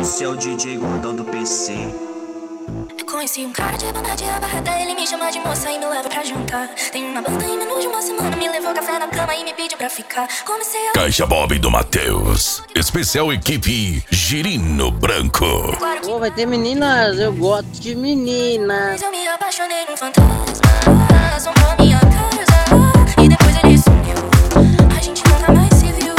Esse é o DJ gordão do PC. Eu conheci um cara de bondade abarrada, ele me chama de moça e me leva pra jantar. Tem uma banda em menos de uma semana, me levou café na cama e me pediu pra ficar. Comecei a... Caixa Bob do Matheus, especial equipe Girino Branco. Claro que... Pô, vai ter meninas, eu gosto de meninas. Mas eu me apaixonei num fantasma, assombrou minha casa e depois ele sumiu. A gente nunca mais se viu.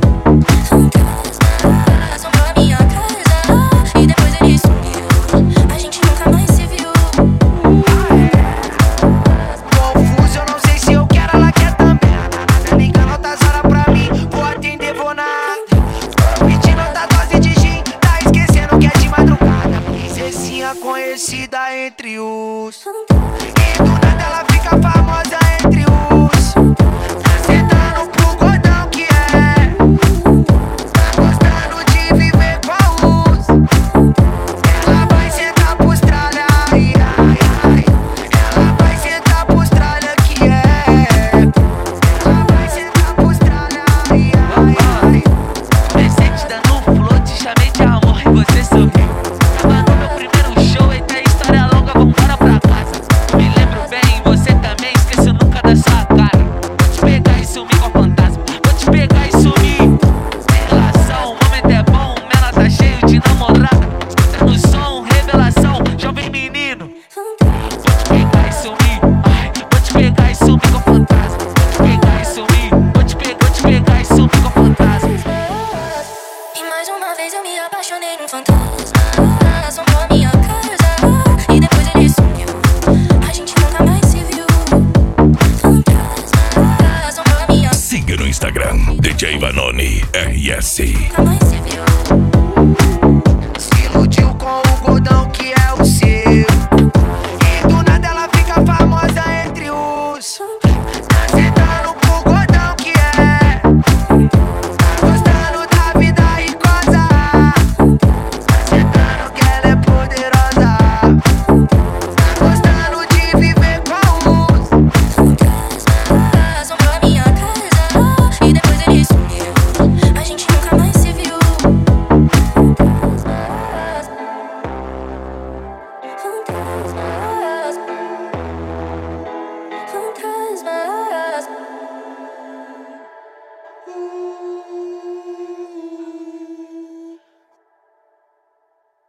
Fantasma, assombrou minha casa e depois ele sumiu. A gente nunca mais se viu. Confuso, eu não sei se eu quero, ela quer também. Ligando outras horas pra mim, vou atender, vou nada. Pedindo outra dose de gin, tá esquecendo que é de madrugada. Princesinha conhecida entre os. E do nada ela fica famosa entre os. Tá sentando pro gordão que é. Tá gostando de viver com a luz. Ela vai sentar pros tralha, ai, ai, ai. Ela vai sentar pros tralha que é. Ela vai sentar pros tralha, ai, ai, ai. Presente dando um flow, te chamei de amor e você sorriu. Tava no meu primeiro show, eita história longa, vambora pra casa. Me lembro bem, você também, esqueço nunca da sua cara. Vou te pegar e sumir com a fantasma, vou te pegar e sumir. Relação, o momento é bom, o menor tá cheio de namorada. Escuta no som, revelação, jovem menino. Vou te pegar e sumir, ai, vou te pegar e sumir com a fantasma. Vou te pegar e sumir, vou te pegar e sumir com a fantasma. E mais uma vez eu me apaixonei num fantasma, assombrou minha casa e depois ele sumiu. A gente nunca mais se viu. Fantasma, assombrou minha casa, Siga no Instagram, DJ Vanoni RS. nunca mais se viu. Se iludiu com o gordão que é o seu. E do nada ela fica famosa entre os. Tá sentando pro gordão que é. Tá gostando da vida e coisa. Tá sentando que ela é poderosa. Tá gostando de viver com a luz. Fantasma, assombrou minha casa e depois ele sumiu. A gente nunca mais se viu. Fantasma.